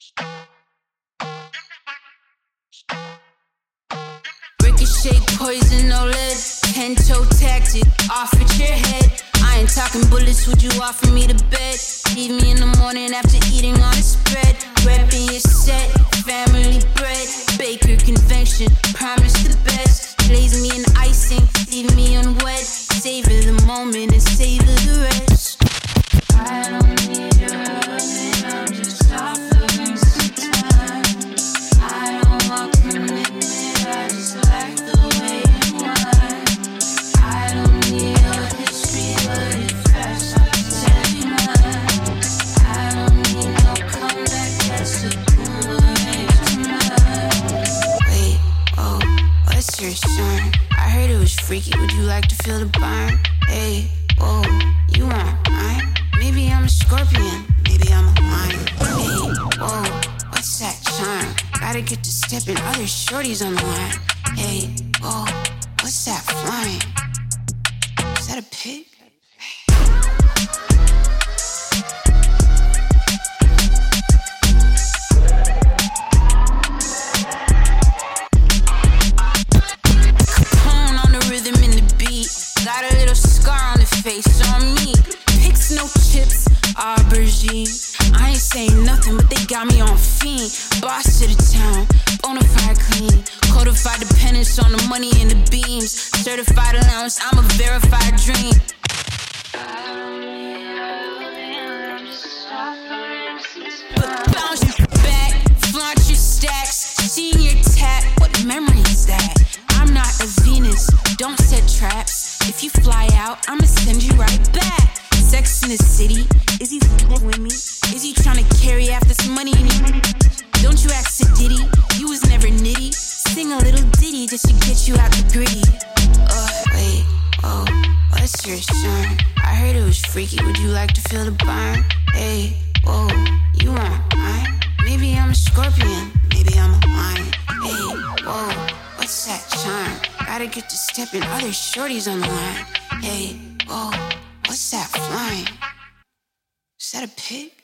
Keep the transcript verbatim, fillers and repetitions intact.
Ricochet, poison, no lead. Ten-toe tactic, off at your head. I ain't talking bullets, would you offer me the bed? Leave me in the morning after eating on a spread. Repping your set, family bread. Baker convention, promise the best. Glaze me in icing, leave me unwed. Savor the moment and savor the rest. I don't need your loving, I'm just offering some time. I don't want commitment, I just like the way you whine. I don't need your history, but if fast, I can tell you mine. I don't need no comeback, that's a boomerang to mine. Wait, oh, what's your sign? I heard it was freaky, would you like to feel the burn? Hey, whoa, you want mine? Maybe I'm a scorpion, maybe I'm a lion. Hey, whoa, what's that charm? Gotta get to stepping, other shorties on the line. Hey, whoa, what's that flying? Is that a pig? Capone on the rhythm and the beat. Got a little scar on the face on me. Picks, no chips, aubergine. I ain't saying nothing, but they got me on fiend. Boss to the town, bonafide clean. Codified dependence on the money and the beams. Certified allowance, I'm a verified dream. But bounce back, flaunt your stacks. Seeing your tat, what memory is that? I'm not a Venus, don't set traps. If you fly out, I'ma send you right back. Sex in the city, is he f***ing with me? Is he trying to carry after some money in you? Don't you ask a ditty, you was never nitty. Sing a little ditty just to get you out the gritty. Uh, wait, oh, what's your sign? I heard it was freaky, would you like to feel the burn? Hey, whoa, you want mine? Maybe I'm a scorpion, maybe I'm a lion. Hey, whoa, what's that charm? Gotta get to stepping, other shorties on the line. Hey, whoa, what's that flying? Is that a pig?